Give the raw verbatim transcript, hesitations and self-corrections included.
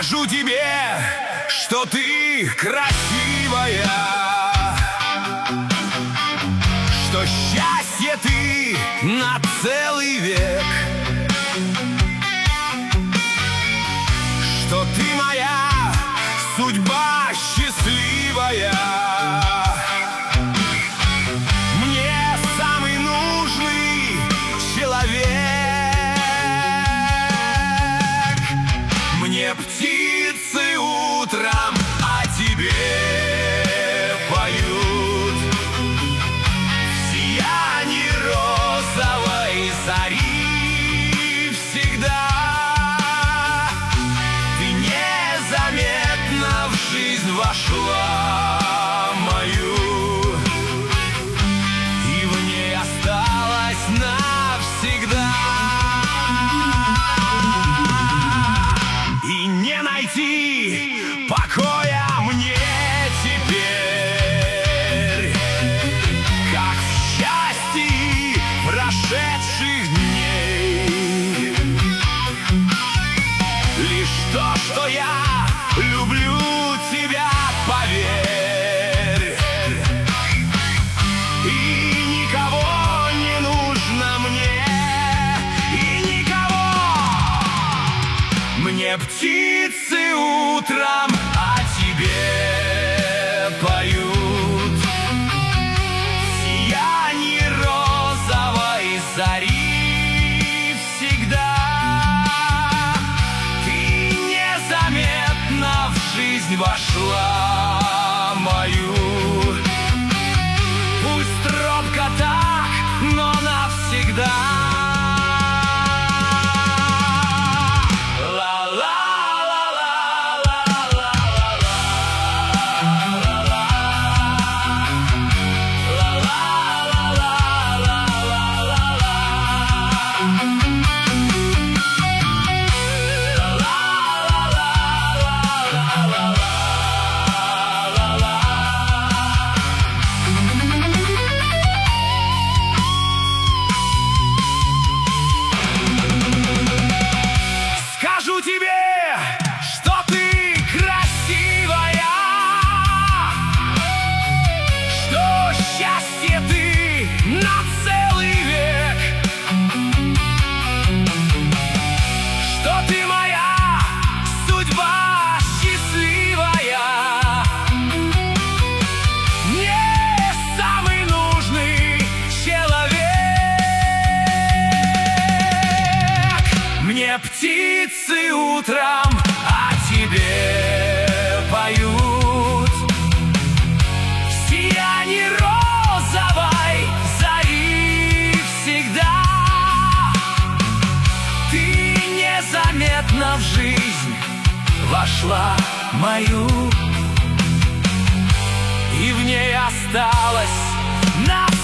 Скажу тебе, что ты красивая, что счастье ты на целый век, что ты моя судьба счастливая. Мне самый нужный человек. Мне птицы утром о тебе поют, в сиянии розовой зари всегда. Ты незаметно в жизнь вошла мою, и в ней осталась навсегда. И не найти покоя мне теперь, как в счастье прошедших дней. Лишь то, что я люблю тебя, поверь, и никого не нужно мне, и никого. Мне птицы утром о тебе поют, в сиянии розовой зари всегда. Ты незаметно в жизнь вошла мою, пусть робко так, но навсегда. Скажу тебе, что ты красивая, что счастье ты на целый век, что ты моя судьба счастливая. Мне самый нужный человек. Мне птицы утром о тебе поют, в сиянии розовой зари всегда. Ты незаметно в жизнь вошла мою, и в ней осталась навсегда.